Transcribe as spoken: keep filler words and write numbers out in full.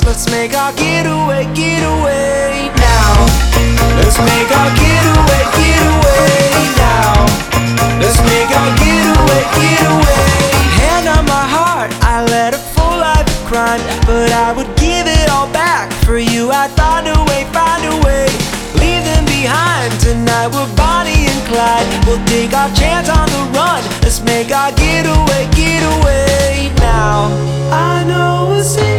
Let's make our getaway, getaway now. Let's make our getaway, getaway now. Let's make our getaway, getaway. Hand on my heart, I led a full life of crime, but I would give it all back for you. I'd find a way, find a way, leave them behind. Tonight we're Bonnie and Clyde. We'll take our chance on the run. Let's make our getaway, getaway now. I know we'll see